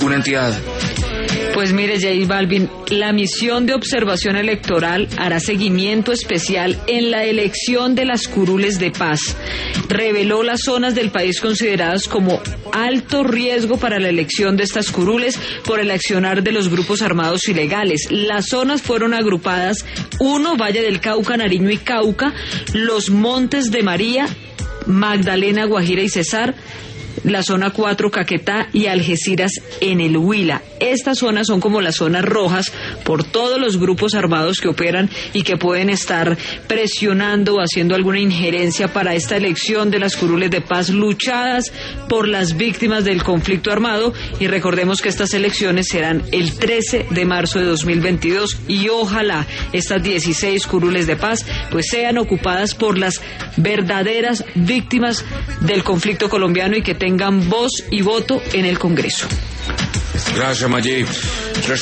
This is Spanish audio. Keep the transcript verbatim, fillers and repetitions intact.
una entidad? Pues mire, J Balvin, la misión de observación electoral hará seguimiento especial en la elección de las curules de paz. Reveló las zonas del país consideradas como alto riesgo para la elección de estas curules por el accionar de los grupos armados ilegales. Las zonas fueron agrupadas: uno, Valle del Cauca, Nariño y Cauca; los Montes de María, Magdalena, Guajira y Cesar; la zona cuatro, Caquetá y Algeciras en el Huila. Estas zonas son como las zonas rojas por todos los grupos armados que operan y que pueden estar presionando o haciendo alguna injerencia para esta elección de las curules de paz luchadas por las víctimas del conflicto armado. Y recordemos que estas elecciones serán el trece de marzo de dos mil veintidós y ojalá estas dieciséis curules de paz pues sean ocupadas por las verdaderas víctimas del conflicto colombiano y que tengan voz y voto en el Congreso. Gracias, Mayí.